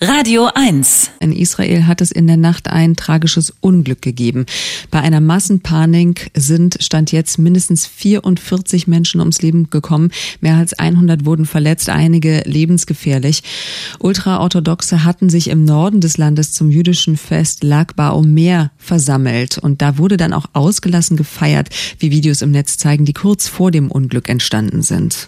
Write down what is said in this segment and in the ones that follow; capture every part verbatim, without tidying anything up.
Radio eins. In Israel hat es in der Nacht ein tragisches Unglück gegeben. Bei einer Massenpanik sind Stand jetzt mindestens vierundvierzig Menschen ums Leben gekommen. Mehr als hundert wurden verletzt, einige lebensgefährlich. Ultraorthodoxe hatten sich im Norden des Landes zum jüdischen Fest Lag BaOmer versammelt. Und da wurde dann auch ausgelassen gefeiert, wie Videos im Netz zeigen, die kurz vor dem Unglück entstanden sind.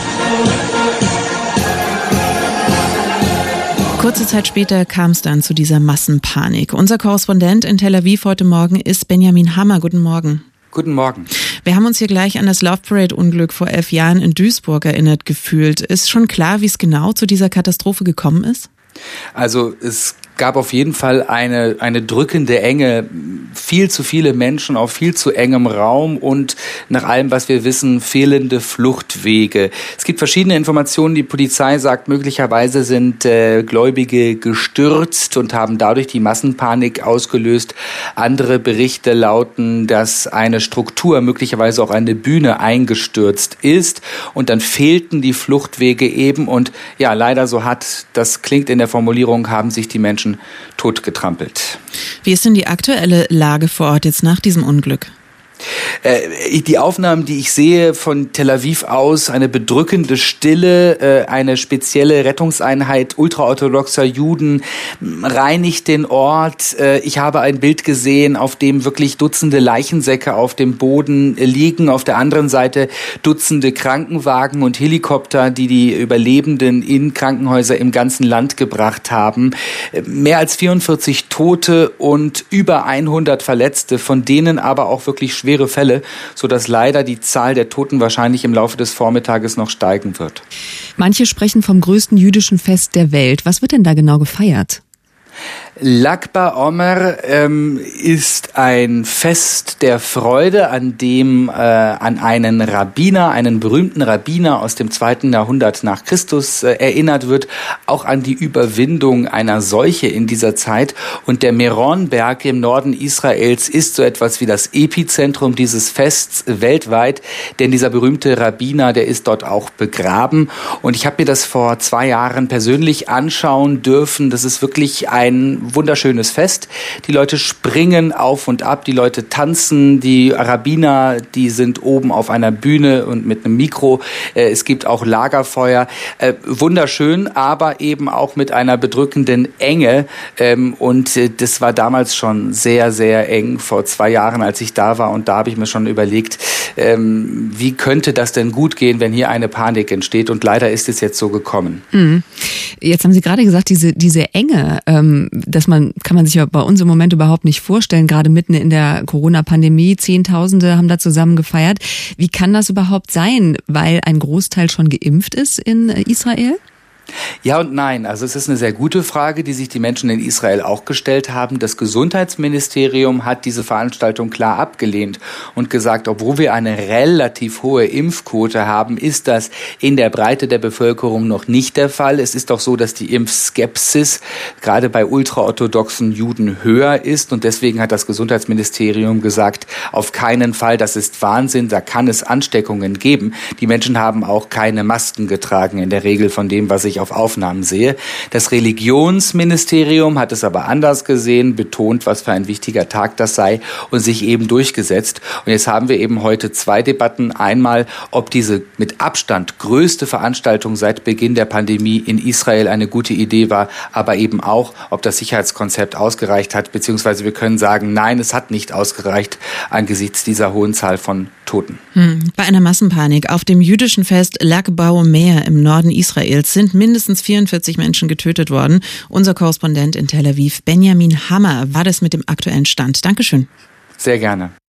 Kurze Zeit später kam es dann zu dieser Massenpanik. Unser Korrespondent in Tel Aviv heute Morgen ist Benjamin Hammer. Guten Morgen. Guten Morgen. Wir haben uns hier gleich an das Love Parade-Unglück vor elf Jahren in Duisburg erinnert gefühlt. Ist schon klar, wie es genau zu dieser Katastrophe gekommen ist? Also es gab auf jeden Fall eine eine drückende Enge, viel zu viele Menschen auf viel zu engem Raum und nach allem, was wir wissen, fehlende Fluchtwege. Es gibt verschiedene Informationen. Die Polizei sagt, möglicherweise sind äh, Gläubige gestürzt und haben dadurch die Massenpanik ausgelöst. Andere Berichte lauten, dass eine Struktur, möglicherweise auch eine Bühne, eingestürzt ist und dann fehlten die Fluchtwege eben und ja, leider so hat, das klingt in der Formulierung, haben sich die Menschen totgetrampelt. Wie ist denn die aktuelle Lage vor Ort jetzt nach diesem Unglück? Die Aufnahmen, die ich sehe von Tel Aviv aus, eine bedrückende Stille, eine spezielle Rettungseinheit ultraorthodoxer Juden reinigt den Ort. Ich habe ein Bild gesehen, auf dem wirklich Dutzende Leichensäcke auf dem Boden liegen. Auf der anderen Seite Dutzende Krankenwagen und Helikopter, die die Überlebenden in Krankenhäuser im ganzen Land gebracht haben. Mehr als vierundvierzig Tote und über hundert Verletzte, von denen aber auch wirklich schwere Fälle, sodass leider die Zahl der Toten wahrscheinlich im Laufe des Vormittages noch steigen wird. Manche sprechen vom größten jüdischen Fest der Welt. Was wird denn da genau gefeiert? Lag BaOmer ähm, ist ein Fest der Freude, an dem äh, an einen Rabbiner, einen berühmten Rabbiner aus dem zweiten Jahrhundert nach Christus äh, erinnert wird, auch an die Überwindung einer Seuche in dieser Zeit. Und der Meronberg im Norden Israels ist so etwas wie das Epizentrum dieses Fests weltweit, denn dieser berühmte Rabbiner, der ist dort auch begraben. Und ich habe mir das vor zwei Jahren persönlich anschauen dürfen. Das ist wirklich ein wunderschönes Fest. Die Leute springen auf und ab, die Leute tanzen, die Rabbiner, die sind oben auf einer Bühne und mit einem Mikro. Es gibt auch Lagerfeuer. Wunderschön, aber eben auch mit einer bedrückenden Enge. Und das war damals schon sehr, sehr eng, vor zwei Jahren, als ich da war. Und da habe ich mir schon überlegt, wie könnte das denn gut gehen, wenn hier eine Panik entsteht? Und leider ist es jetzt so gekommen. Mhm. Jetzt haben Sie gerade gesagt, diese, diese Enge, ähm, dass man, kann man sich bei uns im Moment überhaupt nicht vorstellen, gerade mitten in der Corona-Pandemie, Zehntausende haben da zusammen gefeiert. Wie kann das überhaupt sein? Weil ein Großteil schon geimpft ist in Israel? Ja und nein. Also es ist eine sehr gute Frage, die sich die Menschen in Israel auch gestellt haben. Das Gesundheitsministerium hat diese Veranstaltung klar abgelehnt und gesagt, obwohl wir eine relativ hohe Impfquote haben, ist das in der Breite der Bevölkerung noch nicht der Fall. Es ist doch so, dass die Impfskepsis gerade bei ultraorthodoxen Juden höher ist und deswegen hat das Gesundheitsministerium gesagt, auf keinen Fall, das ist Wahnsinn, da kann es Ansteckungen geben. Die Menschen haben auch keine Masken getragen in der Regel von dem, was ich auf Aufnahmen sehe. Das Religionsministerium hat es aber anders gesehen, betont, was für ein wichtiger Tag das sei und sich eben durchgesetzt. Und jetzt haben wir eben heute zwei Debatten. Einmal, ob diese mit Abstand größte Veranstaltung seit Beginn der Pandemie in Israel eine gute Idee war, aber eben auch, ob das Sicherheitskonzept ausgereicht hat, beziehungsweise wir können sagen, nein, es hat nicht ausgereicht angesichts dieser hohen Zahl von Toten. Hm. Bei einer Massenpanik auf dem jüdischen Fest Lag BaOmer im Norden Israels sind mindestens vierundvierzig Menschen getötet worden. Unser Korrespondent in Tel Aviv, Benjamin Hammer, war das mit dem aktuellen Stand. Dankeschön. Sehr gerne.